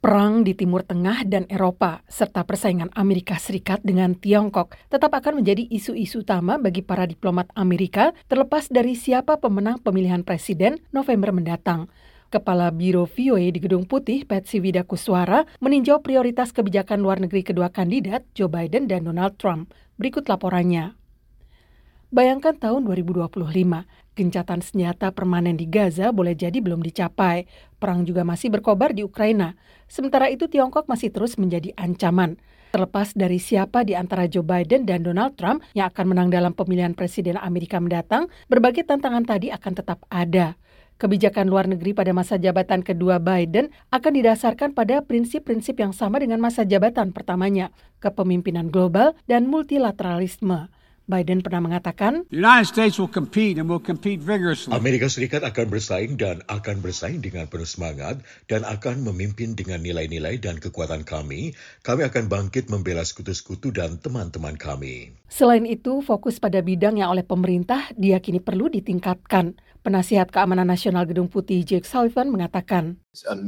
Perang di Timur Tengah dan Eropa, serta persaingan Amerika Serikat dengan Tiongkok tetap akan menjadi isu-isu utama bagi para diplomat Amerika terlepas dari siapa pemenang pemilihan presiden November mendatang. Kepala Biro VOA di Gedung Putih, Patsy Widakuswara, meninjau prioritas kebijakan luar negeri kedua kandidat, Joe Biden dan Donald Trump. Berikut laporannya. Bayangkan tahun 2025, gencatan senjata permanen di Gaza boleh jadi belum dicapai. Perang juga masih berkobar di Ukraina. Sementara itu Tiongkok masih terus menjadi ancaman. Terlepas dari siapa di antara Joe Biden dan Donald Trump yang akan menang dalam pemilihan presiden Amerika mendatang, berbagai tantangan tadi akan tetap ada. Kebijakan luar negeri pada masa jabatan kedua Biden akan didasarkan pada prinsip-prinsip yang sama dengan masa jabatan pertamanya, kepemimpinan global dan multilateralisme. Biden pernah mengatakan, Amerika Serikat akan bersaing dan akan bersaing dengan penuh semangat dan akan memimpin dengan nilai-nilai dan kekuatan kami. Kami akan bangkit membela sekutu-sekutu dan teman-teman kami. Selain itu, fokus pada bidang yang oleh pemerintah diyakini perlu ditingkatkan. Penasihat Keamanan Nasional Gedung Putih Jake Sullivan mengatakan,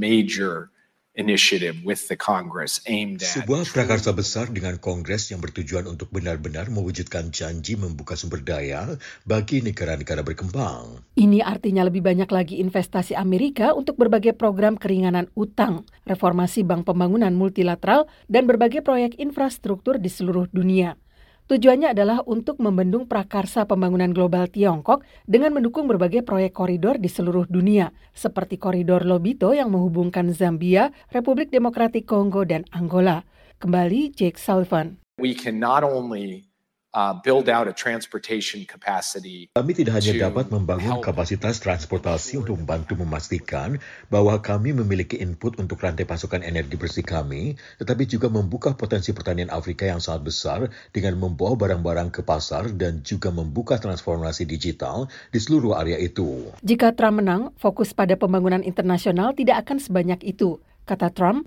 sebuah prakarsa besar dengan Kongres yang bertujuan untuk benar-benar mewujudkan janji membuka sumber daya bagi negara-negara berkembang. Ini artinya lebih banyak lagi investasi Amerika untuk berbagai program keringanan utang, reformasi bank pembangunan multilateral, dan berbagai proyek infrastruktur di seluruh dunia. Tujuannya adalah untuk membendung prakarsa pembangunan global Tiongkok dengan mendukung berbagai proyek koridor di seluruh dunia, seperti koridor Lobito yang menghubungkan Zambia, Republik Demokratik Kongo, dan Angola. Kembali Jake Sullivan. Kami tidak hanya dapat membangun kapasitas transportasi untuk membantu memastikan bahwa kami memiliki input untuk rantai pasokan energi bersih kami, tetapi juga membuka potensi pertanian Afrika yang sangat besar dengan membawa barang-barang ke pasar dan juga membuka transformasi digital di seluruh area itu. Jika Trump menang, fokus pada pembangunan internasional tidak akan sebanyak itu. Kata Trump,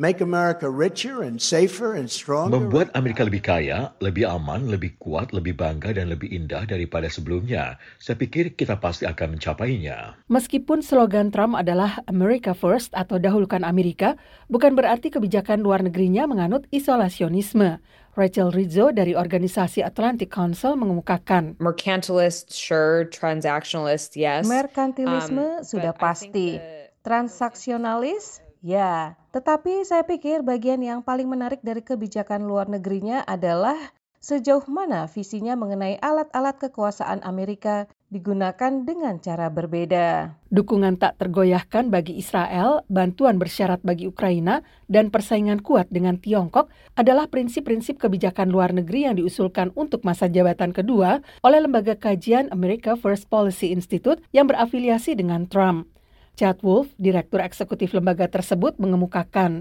membuat Amerika lebih kaya, lebih aman, lebih kuat, lebih bangga, dan lebih indah daripada sebelumnya. Saya pikir kita pasti akan mencapainya. Meskipun slogan Trump adalah America First atau dahulukan Amerika, bukan berarti kebijakan luar negerinya menganut isolasionisme. Rachel Rizzo dari organisasi Atlantic Council mengemukakan, mercantilist, sure, transactionalist, yes. Merkantilisme sudah pasti. Transaksionalis? Ya, tetapi saya pikir bagian yang paling menarik dari kebijakan luar negerinya adalah sejauh mana visinya mengenai alat-alat kekuasaan Amerika digunakan dengan cara berbeda. Dukungan tak tergoyahkan bagi Israel, bantuan bersyarat bagi Ukraina, dan persaingan kuat dengan Tiongkok adalah prinsip-prinsip kebijakan luar negeri yang diusulkan untuk masa jabatan kedua oleh lembaga kajian America First Policy Institute yang berafiliasi dengan Trump. Chad Wolf, Direktur Eksekutif lembaga tersebut, mengemukakan,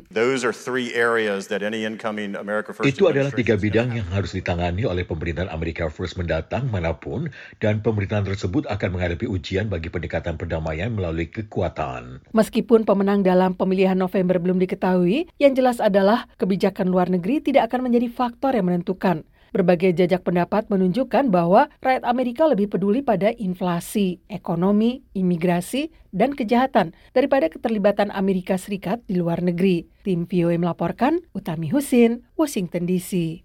itu adalah 3 bidang yang harus ditangani oleh pemerintahan America First mendatang manapun, dan pemerintahan tersebut akan menghadapi ujian bagi pendekatan perdamaian melalui kekuatan. Meskipun pemenang dalam pemilihan November belum diketahui, yang jelas adalah kebijakan luar negeri tidak akan menjadi faktor yang menentukan. Berbagai jajak pendapat menunjukkan bahwa rakyat Amerika lebih peduli pada inflasi, ekonomi, imigrasi, dan kejahatan daripada keterlibatan Amerika Serikat di luar negeri. Tim VOA melaporkan, Utami Husin, Washington DC.